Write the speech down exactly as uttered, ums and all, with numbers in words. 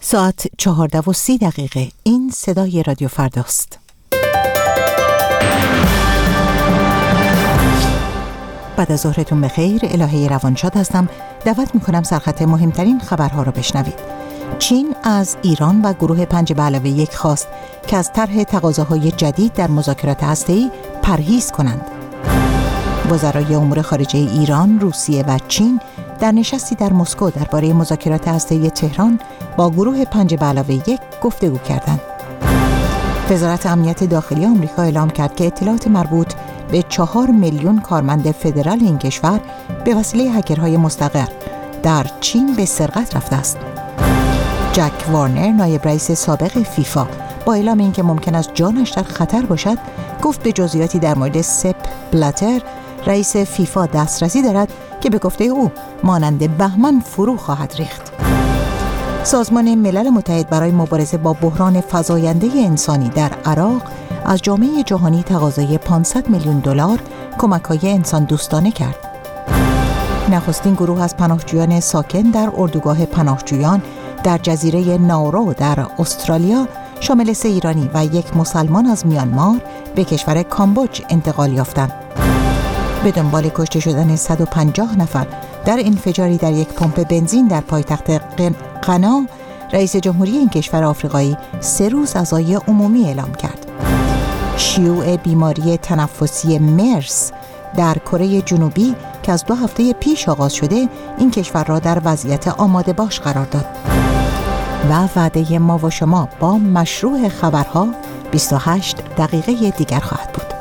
ساعت چهارده و سی دقیقه. این صدای رادیو فرداست. بعد از ظهرتون بخیر. الهه روانشاد هستم. دعوت میکنم سرخط مهمترین خبرها رو بشنوید. چین از ایران و گروه پنج به علاوه یک خواست که از طرح تقاضاهای جدید در مذاکرات هسته‌ای پرهیز کنند. وزرای امور خارجه ایران، روسیه و چین در نشستی در مسکو درباره مذاکرات هسته‌ای تهران با گروه پنج به علاوه یک گفتگو کردند. وزارت امنیت داخلی آمریکا اعلام کرد که اطلاعات مربوط به چهار میلیون کارمند فدرال این کشور به وسیله هکرهای مستقر در چین به سرقت رفته است. جک وارنر، نایب رئیس سابق فیفا، با اعلام اینکه ممکن است جانش در خطر باشد، گفت به جزئیاتی در مورد سپ بلاتر، رئیس فیفا دسترسی دارد که به گفته او مانند بهمن فرو خواهد ریخت. سازمان ملل متحد برای مبارزه با بحران فزاینده انسانی در عراق از جامعه جهانی تقاضای پانصد میلیون دلار کمک‌های انسان دوستانه کرد. نخستین گروه از پناهجویان ساکن در اردوگاه پناهجویان در جزیره نارو در استرالیا شامل سه ایرانی و یک مسلمان از میانمار به کشور کامبوج انتقال یافتند. به دنبال کشته شدن صد و پنجاه نفر در انفجاری در یک پمپ بنزین در پایتخت غنا، رئیس جمهوری این کشور آفریقایی سه روز عزای عمومی اعلام کرد. شیوع بیماری تنفسی مرس در کره جنوبی که از دو هفته پیش آغاز شده، این کشور را در وضعیت آماده باش قرار داد. و وعده ما و شما با مشروع خبرها بیست و هشت دقیقه دیگر خواهد بود.